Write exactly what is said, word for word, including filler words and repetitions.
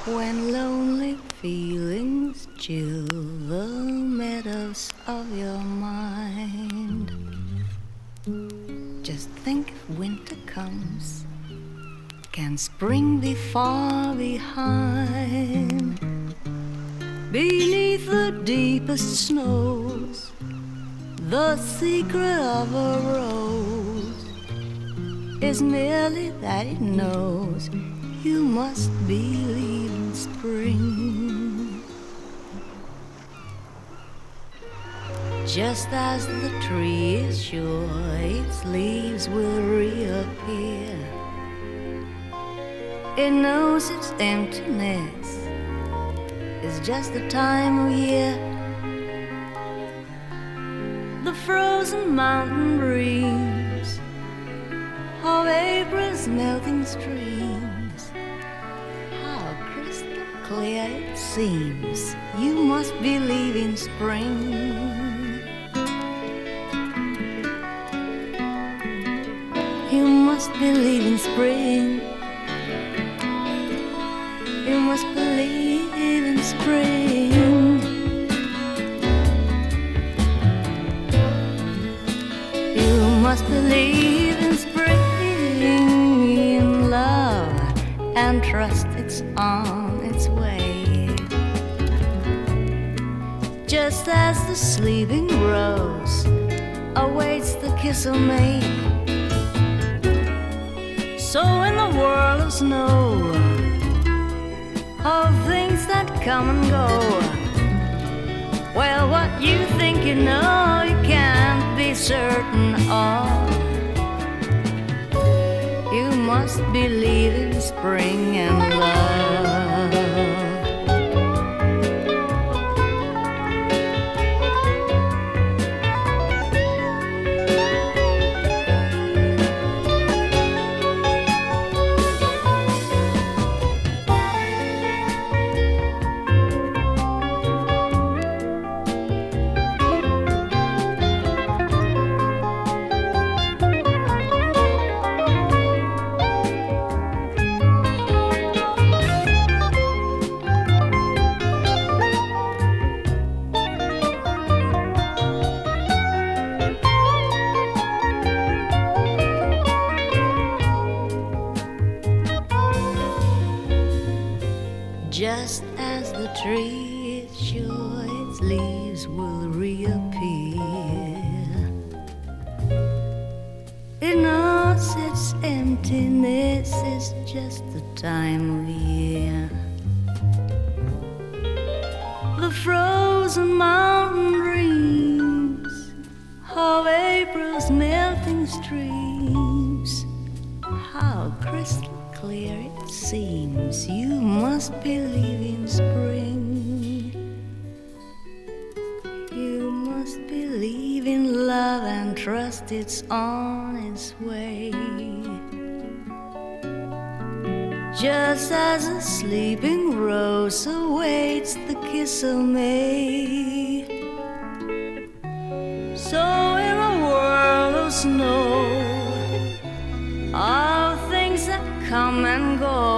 When lonely feelings chill the meadows of your mind, just think if winter comes, can spring be far behind? Beneath the deepest snows, the secret of a rose is merely that it knows you must believe in spring. Just as the tree is sure its leaves will reappear, it knows its emptiness is just the time of year. The frozen mountain breeze of April's melting streams, how crystal clear it seems you must believe in spring. You must believe in spring. You must believe in spring. You must believe in spring, in love, and trust it's on its way. Just as the sleeping rose awaits the kiss of May, so in the world of snow, of things that come and go, well, what you think you know, you can't be certain of. You must believe in spring and love. Just as the tree is sure its leaves will reappear, it knows its emptiness is just the time of year. The frozen mountain dreams of April's melting streams, how crystal clear it seems you must believe in spring. You must believe in love and trust it's on its way. Just as a sleeping rose awaits the kiss of May, so in a world of snow, all things that come and go,